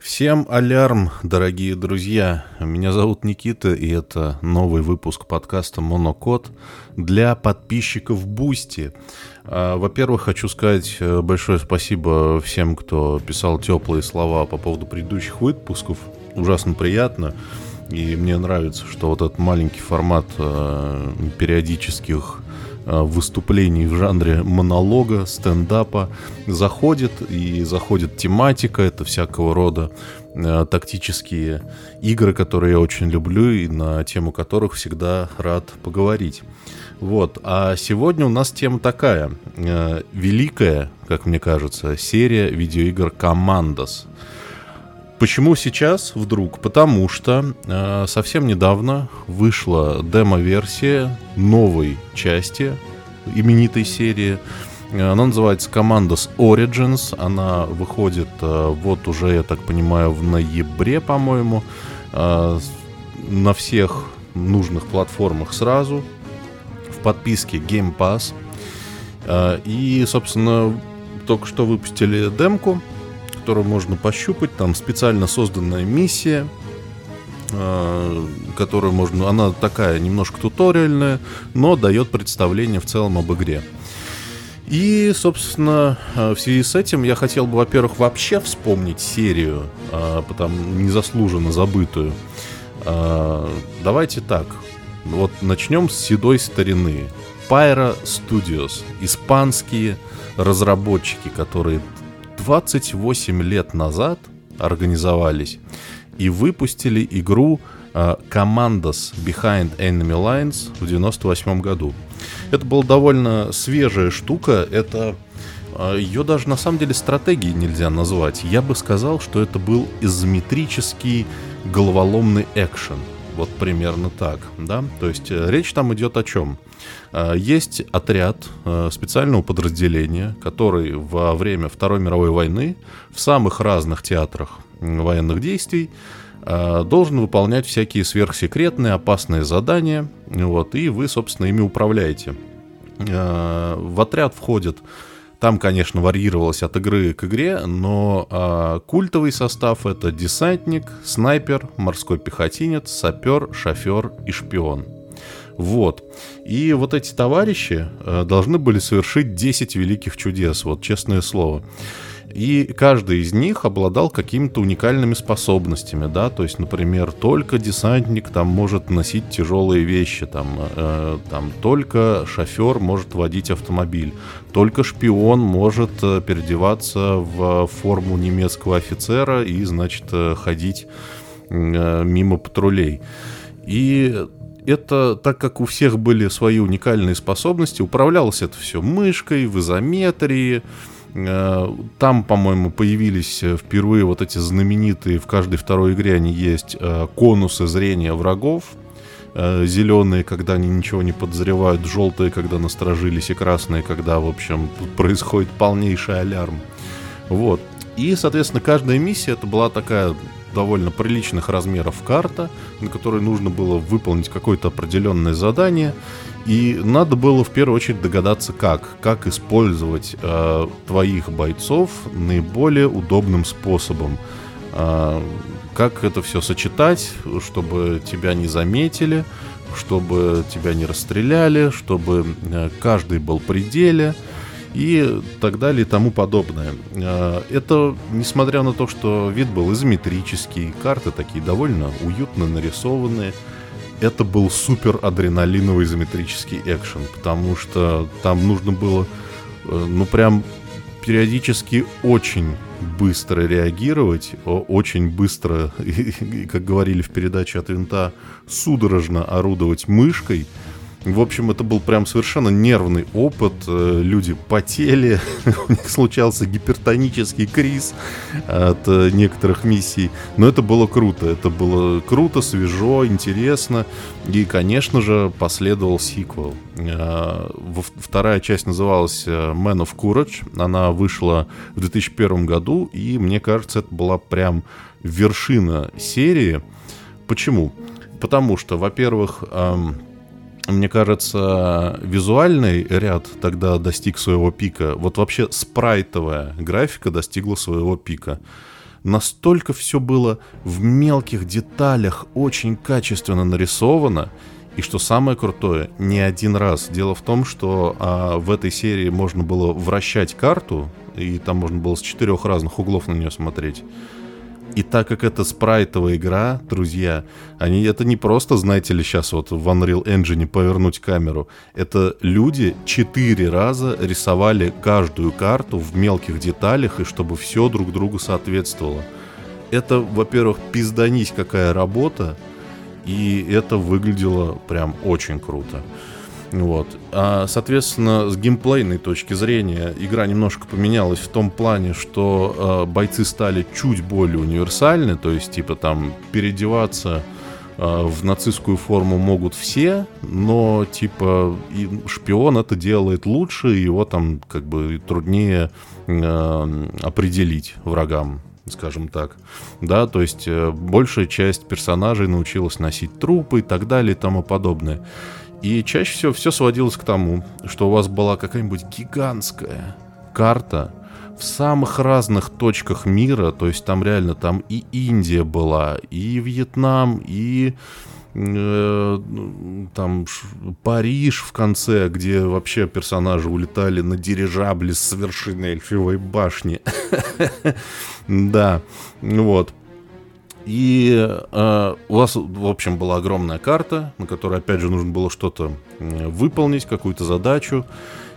Всем алярм, дорогие друзья! Меня зовут Никита, и это новый выпуск подкаста «Монокод» для подписчиков Boosty. Во-первых, хочу сказать большое спасибо всем, кто писал теплые слова по поводу предыдущих выпусков. Ужасно приятно, и мне нравится, что вот этот маленький формат периодических выступлений в жанре монолога, стендапа заходит, и заходит тематика, это всякого рода тактические игры, которые я очень люблю и на тему которых всегда рад поговорить. Вот, а сегодня у нас тема такая, великая, как мне кажется, серия видеоигр Commandos. Почему сейчас вдруг? Потому что совсем недавно вышла демо-версия новой части именитой серии. Она называется Commandos Origins. Она выходит вот уже, я так понимаю, в ноябре, по-моему, на всех нужных платформах сразу, в подписке Game Pass. И, собственно, только что выпустили демку, которую можно пощупать. Там специально созданная миссия, которую можно... Она такая немножко туториальная, но дает представление в целом об игре. И, собственно, в связи с этим я хотел бы, во-первых, вообще вспомнить серию, потому незаслуженно забытую. Давайте так. Вот начнем с седой старины. Pyro Studios. Испанские разработчики, которые 28 лет назад организовались и выпустили игру Commandos Behind Enemy Lines в 98 году. Это была довольно свежая штука. Ее даже на самом деле стратегией нельзя назвать. Я бы сказал, что это был изометрический головоломный экшен. Вот примерно так, да? То есть речь там идет о чем? Есть отряд специального подразделения, который во время Второй мировой войны в самых разных театрах военных действий должен выполнять всякие сверхсекретные, опасные задания. Вот, и вы, собственно, ими управляете. В отряд входит... Там, конечно, варьировалось от игры к игре, но культовый состав — это десантник, снайпер, морской пехотинец, сапер, шофер и шпион. Вот. И вот эти товарищи должны были совершить 10 великих чудес, вот честное слово. И каждый из них обладал какими-то уникальными способностями, да, то есть, например, только десантник там может носить тяжелые вещи, там только шофер может водить автомобиль, только шпион может переодеваться в форму немецкого офицера и, значит, ходить мимо патрулей. И это, так как у всех были свои уникальные способности, управлялось это все мышкой, в изометрии. Там, по-моему, появились впервые вот эти знаменитые, в каждой второй игре они есть, конусы зрения врагов. Зеленые, когда они ничего не подозревают, желтые, когда насторожились, и красные, когда, в общем, происходит полнейший алярм. Вот. И, соответственно, каждая миссия это была такая довольно приличных размеров карта, на которой нужно было выполнить какое-то определенное задание. И надо было в первую очередь догадаться, как использовать твоих бойцов наиболее удобным способом. Как это все сочетать, чтобы тебя не заметили, чтобы тебя не расстреляли, чтобы каждый был при деле и так далее и тому подобное. Это, несмотря на то, что вид был изометрический, карты такие довольно уютно нарисованные, это был супер адреналиновый изометрический экшен, потому что там нужно было, прям периодически очень быстро реагировать, очень быстро, как говорили в передаче «От винта», судорожно орудовать мышкой. В общем, это был прям совершенно нервный опыт. Люди потели, у них случался гипертонический криз от некоторых миссий. Но это было круто. Это было круто, свежо, интересно. И, конечно же, последовал сиквел. Вторая часть называлась Man of Courage. Она вышла в 2001 году. И, мне кажется, это была прям вершина серии. Почему? Потому что, во-первых... Мне кажется, визуальный ряд тогда достиг своего пика. Вот вообще спрайтовая графика достигла своего пика. настолько все было в мелких деталях очень качественно нарисовано. И что самое крутое, не один раз. Дело в том, что в этой серии можно было вращать карту, и там можно было с 4 разных углов на нее смотреть. И так как это спрайтовая игра, друзья, это не просто, знаете ли, сейчас вот в Unreal Engine повернуть камеру. Это люди 4 раза рисовали каждую карту в мелких деталях, и чтобы все друг другу соответствовало. Это, во-первых, пизданись какая работа, и это выглядело прям очень круто. Вот. Соответственно, с геймплейной точки зрения игра немножко поменялась в том плане, что бойцы стали чуть более универсальны, то есть типа там переодеваться в нацистскую форму могут все, но типа и шпион это делает лучше, его там как бы труднее определить врагам, скажем так, да, то есть большая часть персонажей научилась носить трупы и так далее и тому подобное. И чаще всего все сводилось к тому, что у вас была какая-нибудь гигантская карта в самых разных точках мира, то есть там реально там и Индия была, и Вьетнам, и там Париж в конце, где вообще персонажи улетали на дирижабле с вершины Эльфивой башни. Да, вот. И у вас, в общем, была огромная карта, на которой, опять же, нужно было что-то выполнить, какую-то задачу.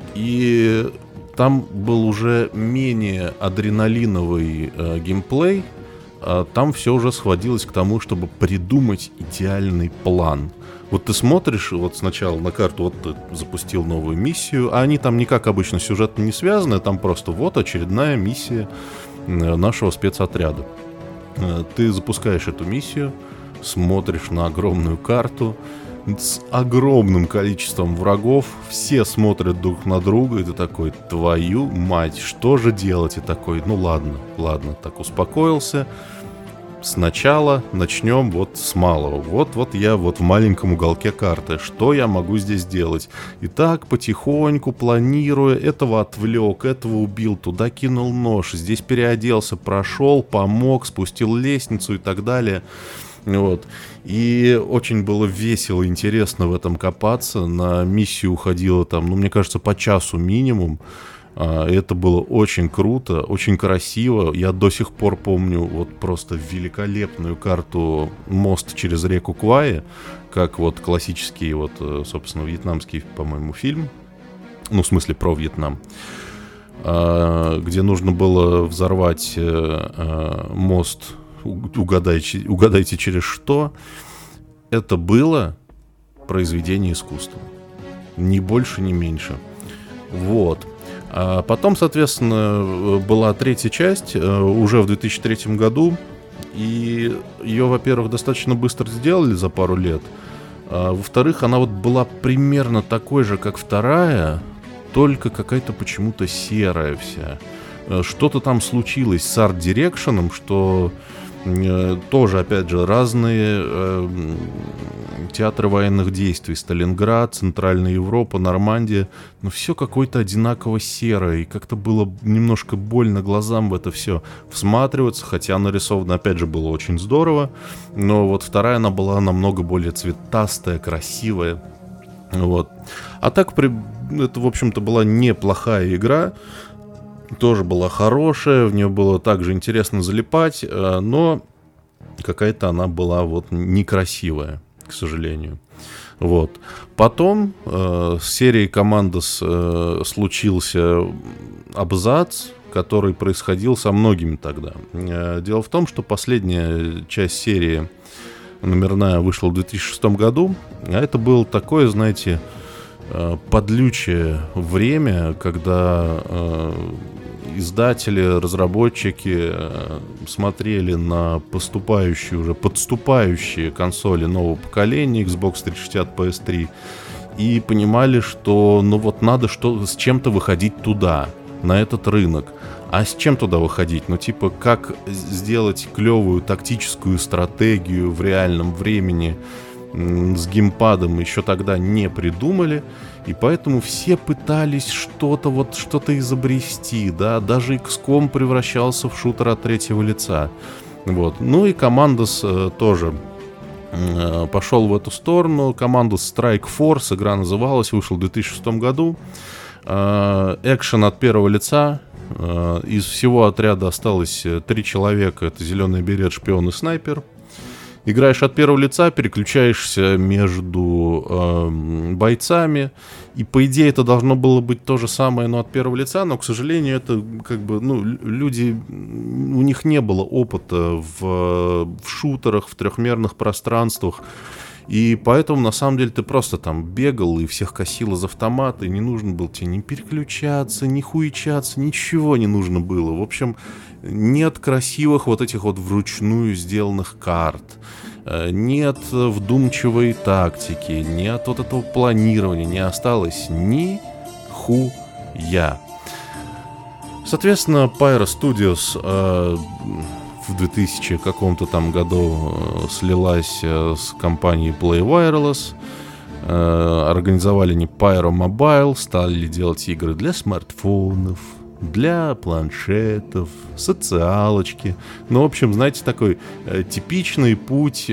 И там был уже менее адреналиновый геймплей. Там все уже сводилось к тому, чтобы придумать идеальный план. Вот ты смотришь вот сначала на карту, вот ты запустил новую миссию, а они там никак обычно сюжетно не связаны, там просто вот очередная миссия нашего спецотряда. Ты запускаешь эту миссию, смотришь на огромную карту с огромным количеством врагов, все смотрят друг на друга, и ты такой, твою мать, что же делать? И такой, ну ладно, так успокоился. Сначала начнем вот с малого. Вот я вот в маленьком уголке карты. Что я могу здесь делать? И так потихоньку, планируя, этого отвлек, этого убил, туда кинул нож, здесь переоделся, прошел, помог, спустил лестницу и так далее. Вот. И очень было весело, интересно в этом копаться. На миссию уходило там, ну, мне кажется, по часу минимум. Это было очень круто, очень красиво. Я до сих пор помню вот просто великолепную карту «Мост через реку Квай», как вот классический, вот, собственно, вьетнамский, по-моему, фильм. Ну, в смысле, про Вьетнам. Где нужно было взорвать мост, угадайте через что. Это было произведение искусства. Ни больше, ни меньше. Вот. А потом, соответственно, была третья часть уже в 2003 году. И ее, во-первых, достаточно быстро сделали за пару лет. А во-вторых, она вот была примерно такой же, как вторая, только какая-то почему-то серая вся. Что-то там случилось с арт-дирекшеном, что тоже, опять же, разные театры военных действий. Сталинград, Центральная Европа, Нормандия. Но все какое-то одинаково серое. И как-то было немножко больно глазам в это все всматриваться. Хотя нарисовано, опять же, было очень здорово. Но вот вторая, она была намного более цветастая, красивая. Вот. А так, это, в общем-то, была неплохая игра. Тоже была хорошая, в нее было также интересно залипать, но какая-то она была вот некрасивая, к сожалению. Вот. Потом с серией Commandos случился абзац, который происходил со многими тогда. Дело в том, что последняя часть серии номерная вышла в 2006 году, а это было такое, знаете, подлючее время, когда издатели, разработчики смотрели на подступающие консоли нового поколения Xbox 360, PS3 и понимали, что ну вот надо с чем-то выходить туда, на этот рынок. А с чем туда выходить? Ну типа как сделать клевую тактическую стратегию в реальном времени с геймпадом еще тогда не придумали, и поэтому все пытались что-то изобрести, да, даже XCOM превращался в шутер от третьего лица. Вот. Ну и Commandos тоже пошел в эту сторону. Commandos Strike Force, игра называлась, вышел в 2006 году. Экшен от первого лица. Из всего отряда осталось 3 человека. Это зеленый берет, шпион и снайпер. Играешь от первого лица, переключаешься между бойцами. И по идее это должно было быть то же самое, но от первого лица. Но, к сожалению, это как бы, люди, у них не было опыта в шутерах, в трехмерных пространствах. И поэтому, на самом деле, ты просто там бегал и всех косил из автомата, и не нужно было тебе ни переключаться, ни хуичаться, ничего не нужно было. В общем, нет красивых вот этих вот вручную сделанных карт, нет вдумчивой тактики, нет вот этого планирования, не осталось ни хуя. Соответственно, Pyro Studios в 2000 каком-то там году слилась с компанией Play Wireless, организовали они Pyro Mobile, стали делать игры для смартфонов, для планшетов, социалочки. Ну, в общем, знаете, такой типичный путь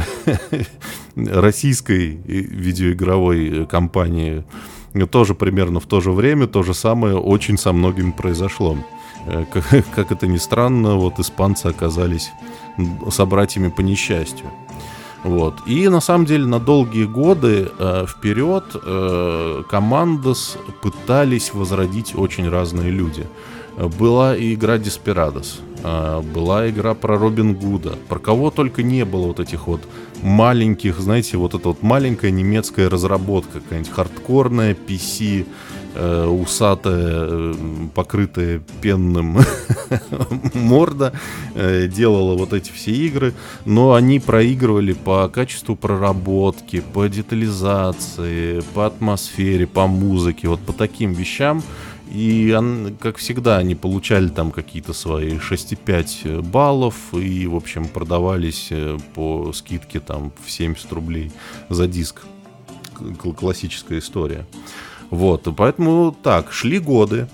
российской видеоигровой компании. Тоже примерно в то же время, то же самое очень со многими произошло. Как это ни странно, вот испанцы оказались собратьями по несчастью. Вот. И на самом деле на долгие годы вперед Commandos пытались возродить очень разные люди. Была и игра Desperados, была игра про Робин Гуда, про кого только не было вот этих вот маленьких, знаете, вот эта вот маленькая немецкая разработка, какая-нибудь хардкорная PC, усатая, покрытая пенным морда, делала вот эти все игры, но они проигрывали по качеству проработки, по детализации, по атмосфере, по музыке, вот по таким вещам. И, как всегда, они получали там какие-то свои 6,5 баллов и, в общем, продавались по скидке там в 70 рублей за диск. Классическая история. Вот, поэтому так, шли годы,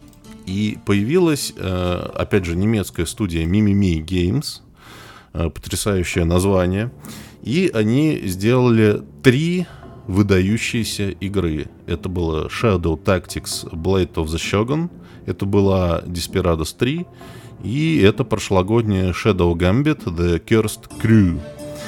и появилась, опять же, немецкая студия Mimimi Games, потрясающее название, и они сделали 3 выдающиеся игры. Это было Shadow Tactics Blade of the Shogun, это была Desperados 3, и это прошлогодняя Shadow Gambit The Cursed Crew.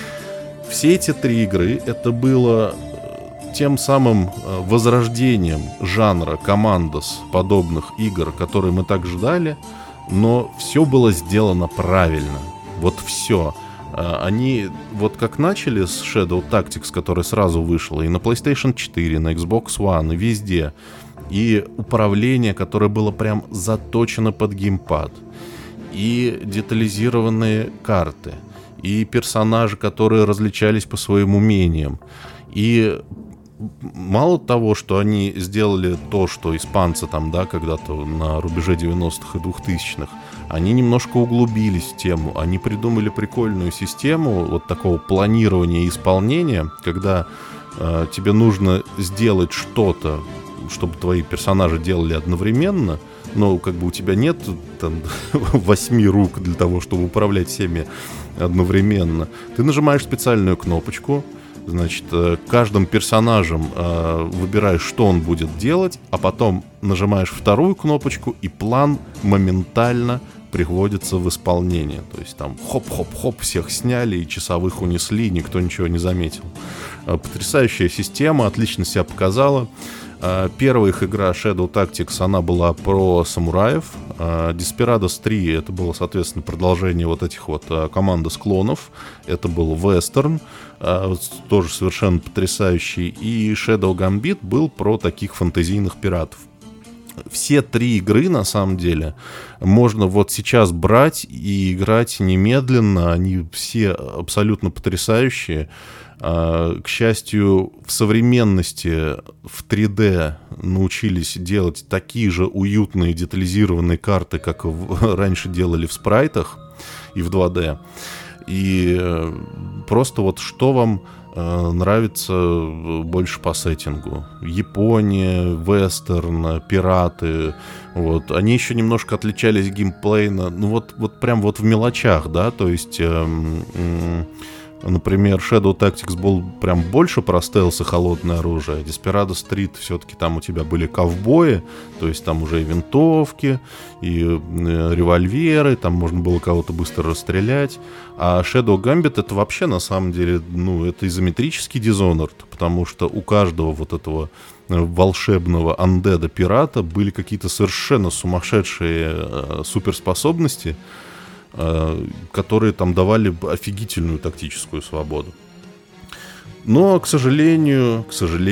Все эти 3 игры, это было тем самым возрождением жанра Commandos, подобных игр, которые мы так ждали, но все было сделано правильно. Вот все. Они вот как начали с Shadow Tactics, который сразу вышел и на PlayStation 4, на Xbox One, и везде, и управление, которое было прям заточено под геймпад, и детализированные карты, и персонажи, которые различались по своим умениям, и мало того, что они сделали то, что испанцы там, да, когда-то на рубеже 90-х и 2000-х, они немножко углубились в тему, они придумали прикольную систему вот такого планирования и исполнения, когда тебе нужно сделать что-то, чтобы твои персонажи делали одновременно, но как бы у тебя нет там 8 рук для того, чтобы управлять всеми одновременно. Ты нажимаешь специальную кнопочку, значит, каждым персонажем выбираешь, что он будет делать, а потом нажимаешь вторую кнопочку, и план моментально приводится в исполнение. То есть там хоп-хоп-хоп, всех сняли и часовых унесли, никто ничего не заметил. Потрясающая система, отлично себя показала. Первая их игра Shadow Tactics, она была про самураев. Desperados 3, это было, соответственно, продолжение вот этих вот Commandos клонов. Это был вестерн, тоже совершенно потрясающий. И Shadow Gambit был про таких фэнтезийных пиратов. Все 3 игры, на самом деле, можно вот сейчас брать и играть немедленно. Они все абсолютно потрясающие. К счастью, в современности в 3D научились делать такие же уютные детализированные карты, как раньше делали в спрайтах и в 2D. И просто вот что вам нравится больше по сеттингу? Япония, вестерн, пираты. Вот. Они еще немножко отличались геймплейно. Ну вот прям вот в мелочах, да, то есть... Например, Shadow Tactics был прям больше про стелс и холодное оружие. Desperado Street все-таки там у тебя были ковбои, то есть там уже и винтовки, и револьверы, там можно было кого-то быстро расстрелять. А Shadow Gambit это вообще на самом деле, ну, это изометрический Dishonored, потому что у каждого вот этого волшебного андеда-пирата были какие-то совершенно сумасшедшие суперспособности, которые там давали офигительную тактическую свободу. Но, к сожалению,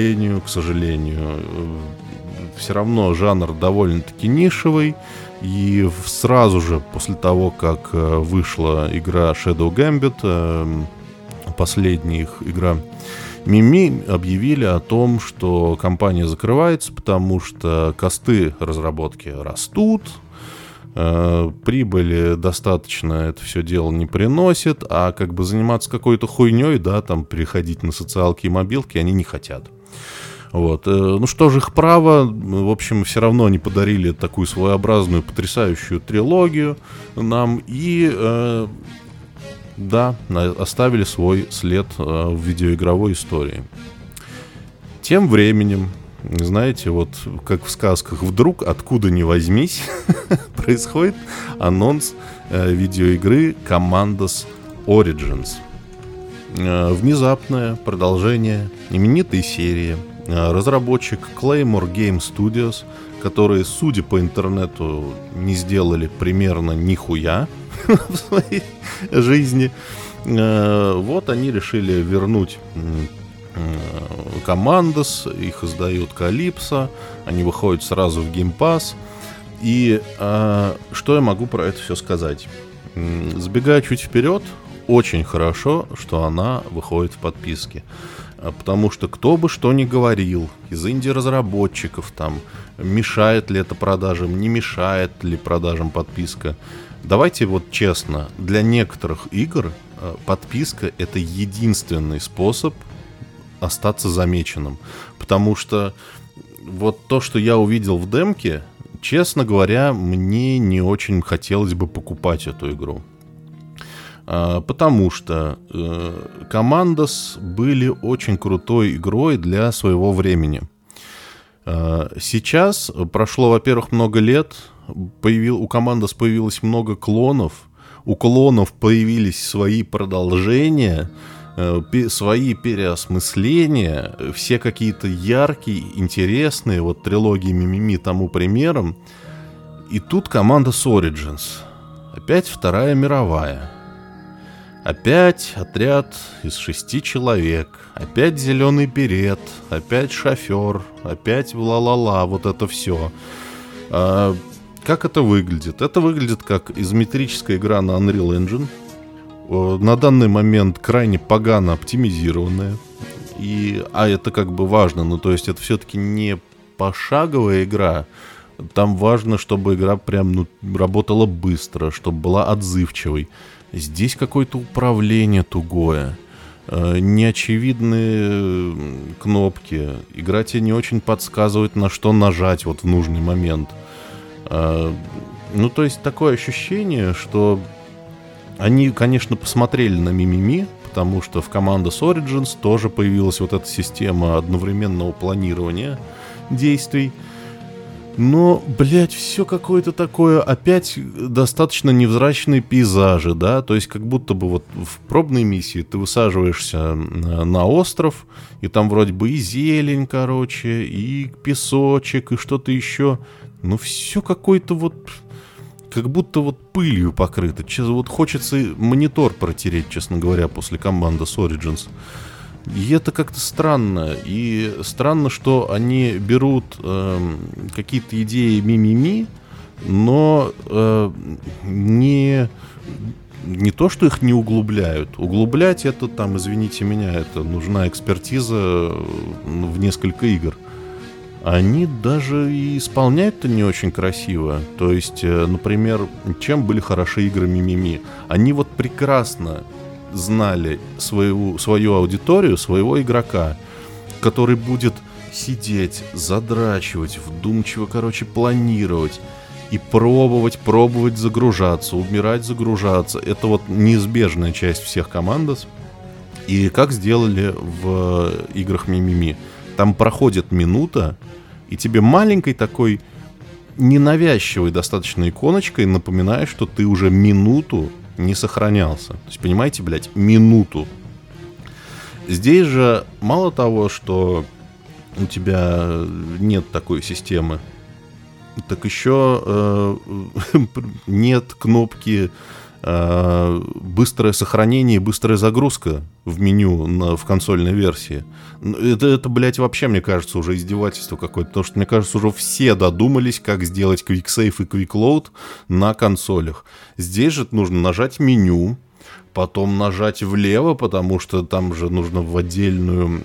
все равно жанр довольно-таки нишевый. И сразу же после того, как вышла игра Shadow Gambit, последняя их игра, Мими объявили о том, что компания закрывается, потому что косты разработки растут, прибыли достаточно это все дело не приносит, а как бы заниматься какой-то хуйней, да, там переходить на социалки и мобилки они не хотят. Вот. Ну что же, их право. В общем, все равно они подарили такую своеобразную, потрясающую трилогию нам и, да, оставили свой след в видеоигровой истории. Тем временем, знаете, вот как в сказках, вдруг, откуда ни возьмись, происходит анонс видеоигры Commandos Origins. Внезапное продолжение именитой серии. Разработчик Claymore Game Studios, которые, судя по интернету, не сделали примерно нихуя в своей жизни. Вот они решили вернуть Commandos, их издают Calypso, они выходят сразу в Game Pass. И что я могу про это все сказать? Забегая чуть вперед, очень хорошо, что она выходит в подписке. Потому что кто бы что ни говорил из инди-разработчиков, там, мешает ли это продажам, не мешает ли продажам подписка. Давайте вот честно, для некоторых игр подписка — это единственный способ остаться замеченным. Потому что вот то, что я увидел в демке, честно говоря, мне не очень хотелось бы покупать эту игру. Потому что Commandos были очень крутой игрой для своего времени. Сейчас прошло, во-первых, много лет, у Commandos появилось много клонов, у клонов появились свои продолжения, свои переосмысления, все какие-то яркие, интересные, вот трилогии Мимими тому примером. И тут Commandos Origins. Опять Вторая мировая. Опять отряд из 6 человек. Опять зеленый берет. Опять шофер. Опять ла-ла-ла. Вот это все. Как это выглядит? Это выглядит как изометрическая игра на Unreal Engine. На данный момент крайне погано оптимизированная. А это как бы важно. Ну, то есть это все-таки не пошаговая игра. Там важно, чтобы игра прям работала быстро, чтобы была отзывчивой. Здесь какое-то управление тугое, неочевидные кнопки. Игра тебе не очень подсказывает, на что нажать вот в нужный момент. Ну, то есть такое ощущение, что они, конечно, посмотрели на Мимими, потому что в Commandos Origins тоже появилась вот эта система одновременного планирования действий. Но, блядь, все какое-то такое, опять достаточно невзрачные пейзажи, да, то есть как будто бы вот в пробной миссии ты высаживаешься на остров, и там вроде бы и зелень, короче, и песочек, и что-то еще, но все какое-то вот, как будто вот пылью покрыто. Вот хочется монитор протереть, честно говоря, после Commandos Origins. И это как-то странно. И странно, что они берут какие-то идеи Мимими, но не то, что их не углубляют. Углублять это там, извините меня, это нужна экспертиза в несколько игр. они даже и исполняют-то не очень красиво. То есть, например, чем были хороши игры Мимими? Они вот прекрасно знали свою аудиторию, своего игрока, который будет сидеть, задрачивать, вдумчиво, планировать и пробовать загружаться, умирать, загружаться. Это вот неизбежная часть всех командос. И как сделали в играх Мимими? Там проходит минута, и тебе маленькой такой ненавязчивой достаточно иконочкой напоминает, что ты уже минуту не сохранялся. То есть, понимаете, блядь, минуту. Здесь же мало того, что у тебя нет такой системы, так еще нет кнопки быстрое сохранение и быстрая загрузка в меню в консольной версии. Это, блядь, вообще, мне кажется, уже издевательство какое-то, потому что, мне кажется, уже все додумались, как сделать Quick Save и Quick Load на консолях. Здесь же нужно нажать меню, потом нажать влево, потому что там же нужно в отдельную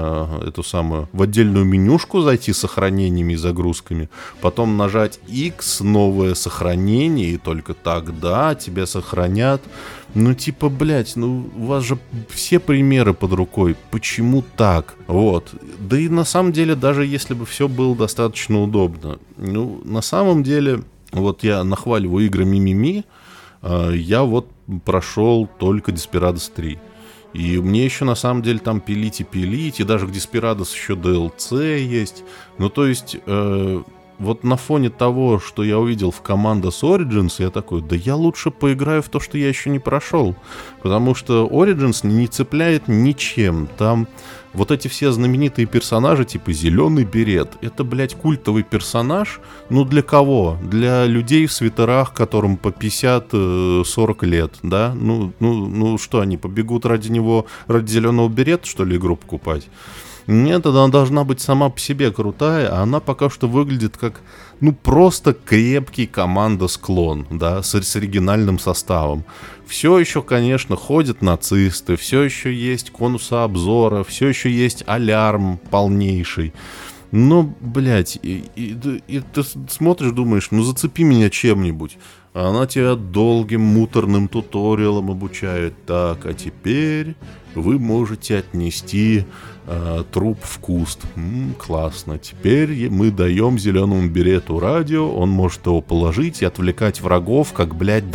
в отдельную менюшку зайти с сохранениями и загрузками, потом нажать X, новое сохранение, и только тогда тебя сохранят. Ну, типа, блядь, у вас же все примеры под рукой. Почему так? Вот. Да и на самом деле, даже если бы все было достаточно удобно. На самом деле, вот я нахваливаю игры Мимими, я вот прошел только Desperados 3. И мне еще на самом деле там пилить, и даже в Desperados еще DLC есть. То есть, вот на фоне того, что я увидел в Commandos Origins, я такой, да я лучше поиграю в то, что я еще не прошел. Потому что Origins не цепляет ничем. Там вот эти все знаменитые персонажи, типа Зеленый Берет, это, блядь, культовый персонаж. Для кого? Для людей в свитерах, которым по 50-40 лет, да? Что, они побегут ради него, ради Зеленого Берета, что ли, игру покупать? Нет, она должна быть сама по себе крутая, а она пока что выглядит как, просто крепкий командос-клон, да, с оригинальным составом. Все еще, конечно, ходят нацисты, все еще есть конусы обзора, все еще есть алярм полнейший. Но, блядь, и ты смотришь, думаешь, зацепи меня чем-нибудь. А она тебя долгим муторным туториалом обучает. Так, а теперь вы можете отнести труп в куст. Классно. Теперь мы даем Зеленому Берету радио, он может его положить и отвлекать врагов, как, блядь,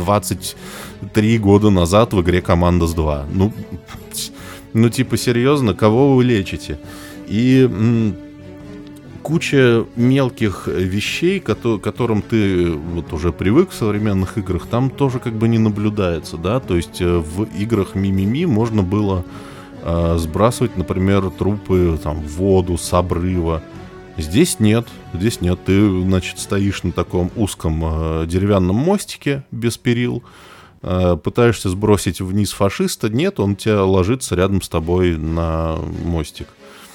23 года назад в игре Commandos 2. Типа, серьезно, кого вы лечите? И куча мелких вещей, к которым ты вот уже привык в современных играх, там тоже как бы не наблюдается, да, то есть в играх Мимими можно было сбрасывать, например, трупы там в воду с обрыва. Здесь нет, ты, значит, стоишь на таком узком деревянном мостике без перил, пытаешься сбросить вниз фашиста, нет, он тебя ложится рядом с тобой на мостик.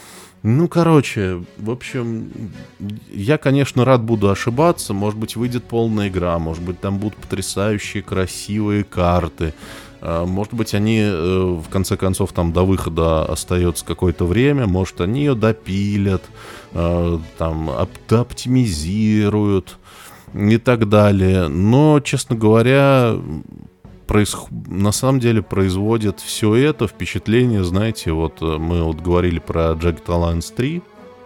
В общем, я, конечно, рад буду ошибаться. Может быть, выйдет полная игра. Может быть, там будут потрясающие, красивые карты. Может быть, они, в конце концов, там до выхода остается какое-то время. Может, они ее допилят, там, оптимизируют и так далее. Но, честно говоря, на самом деле производит все это впечатление, знаете, вот мы вот говорили про Jagged Alliance 3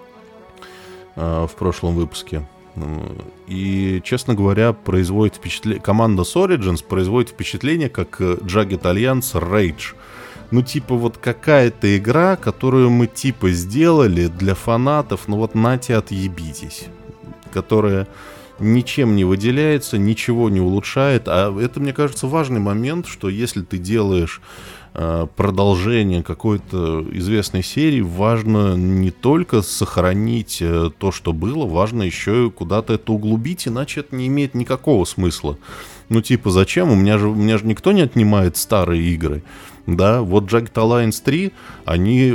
в прошлом выпуске, и, честно говоря, производит впечатление, Commandos Origins производит впечатление, как Jagged Alliance Rage. Типа, вот какая-то игра, которую мы, типа, сделали для фанатов, нате, отъебитесь, которая ничем не выделяется, ничего не улучшает. А это, мне кажется, важный момент, что если ты делаешь продолжение какой-то известной серии, важно не только сохранить то, что было, важно еще и куда-то это углубить, иначе это не имеет никакого смысла. Типа, зачем? У меня же никто не старые игры. Да, вот Jagged Alliance 3, они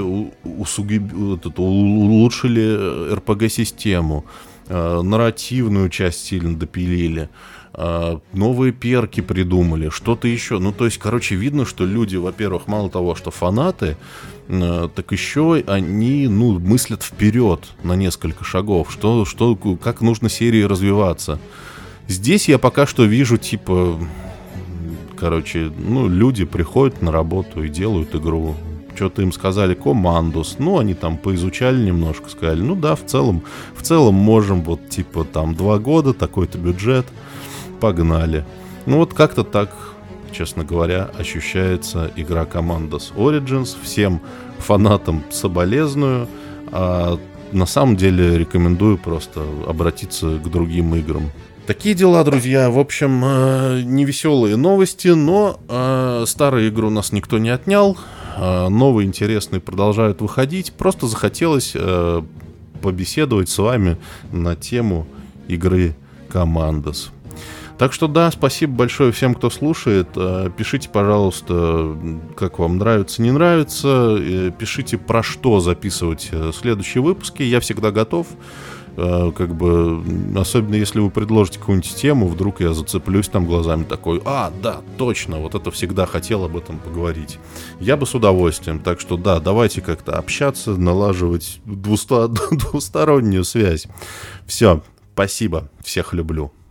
улучшили RPG-систему, нарративную часть сильно допилили. новые перки придумали, что-то еще. Ну, то есть, короче, видно, что люди, во-первых, мало того, что фанаты, так еще они, ну, мыслят вперед на несколько шагов, как нужно серии развиваться. Здесь я пока что вижу, типа, короче, ну, люди приходят на работу и делают игру. Что-то им сказали командус, ну, они там поизучали немножко, сказали, ну да, в целом можем, вот, типа, там, 2 года, такой-то бюджет, погнали. Ну, вот как-то так, честно говоря, ощущается игра Commandos Origins. Всем фанатам соболезную, а на самом деле рекомендую просто обратиться к другим играм. Такие дела, друзья. В общем, невеселые новости, но старую игру нас никто не отнял. Новые интересные продолжают выходить. Просто захотелось побеседовать с вами на тему игры Commandos. Так что да, спасибо большое всем, кто слушает. Пишите, пожалуйста, как вам нравится, не нравится. Пишите, про что записывать следующие выпуски. Я всегда готов. Как бы, особенно если вы предложите какую-нибудь тему, вдруг я зацеплюсь там глазами такой, да, точно, вот это всегда хотел об этом поговорить. Я бы с удовольствием. Так что да, давайте как-то общаться, налаживать двустороннюю связь. Все, спасибо, всех люблю.